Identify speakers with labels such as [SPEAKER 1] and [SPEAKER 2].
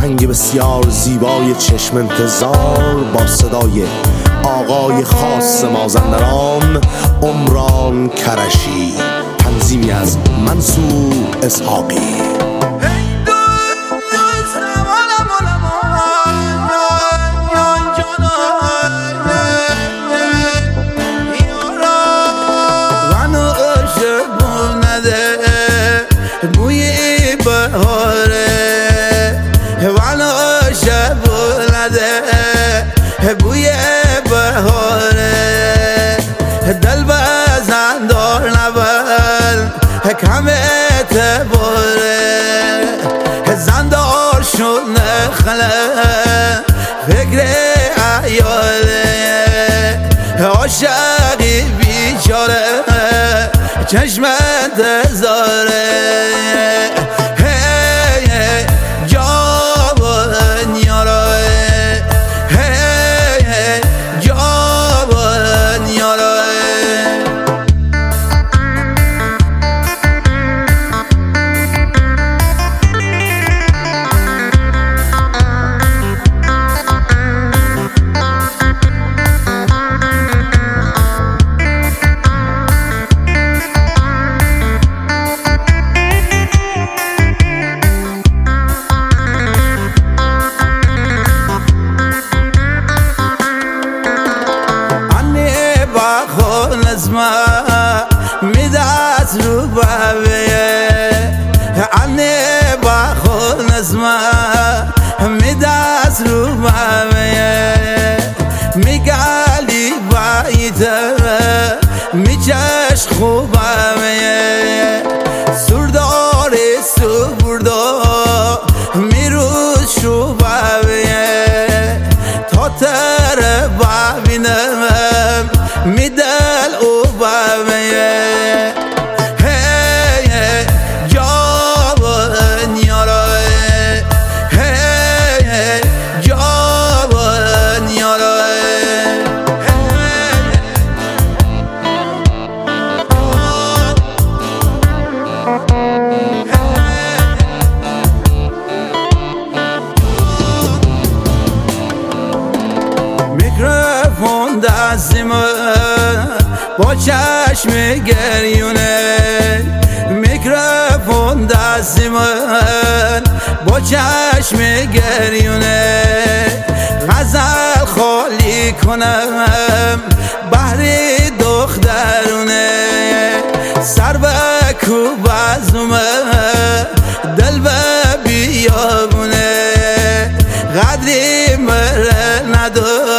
[SPEAKER 1] آهنگ بسیار زیبای چشم انتظار با صدای آقای خاص مازندران عمران کرشی، تنظیمی از منصور اسحاقی.
[SPEAKER 2] بوی بهاره والا شب ولده بوی بهاره دل بزن دار نبل کمت باره زندار شد نخله فکر ایاله عاشقی بیچاره چشم انتظاره میداد رو بابیه عنی با خود نزما میداد رو بابیه میگالی بایده میچش خوبه سرداری سبردا میروز شو بابیه تا تر بابینم میدل او بابیه میکروفون دستیمه با چشم گریونه میکروفون دستیمه با چشم گریونه غزل خالی کنم بحری دخترونه سر به کوب ازومه دل به بیابونه قدری مره نداره